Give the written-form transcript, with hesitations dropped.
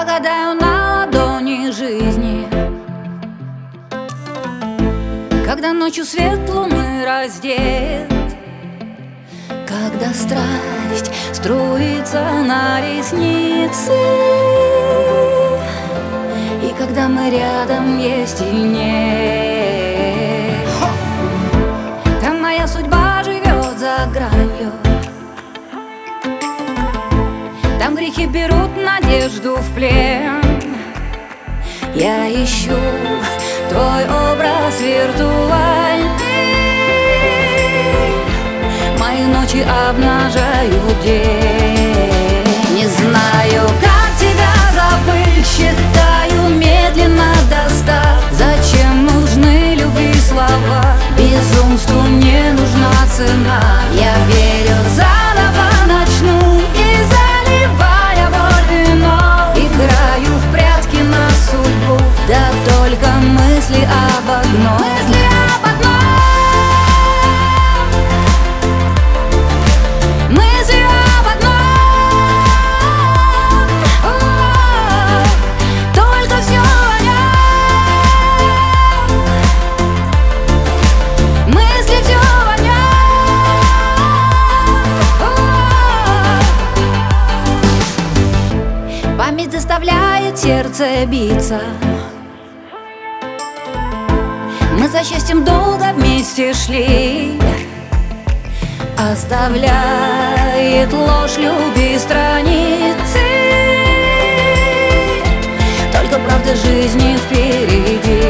Погадаю на ладони жизни, когда ночью свет луны раздет, когда страсть струится на ресницы, и когда мы рядом есть и нет. Там моя судьба живет за гранью, там грехи берут надежду в плен. Я ищу твой образ виртуальный, мои ночи обнажают день. Не знаю, как тебя забыть, считаю медленно до 100. Зачем нужны любви слова? Безумству не нужна цена. Я верю, заново начну, и заливая боль вино, играю в прятки на судьбу, да только мысли об одном. Мысли об одном. Мысли об одном. Только все о нем. Мысли все о нем. Память заставляет сердце биться. Мы за счастьем долго вместе шли, оставляет ложь любви страницы, только правда жизни впереди.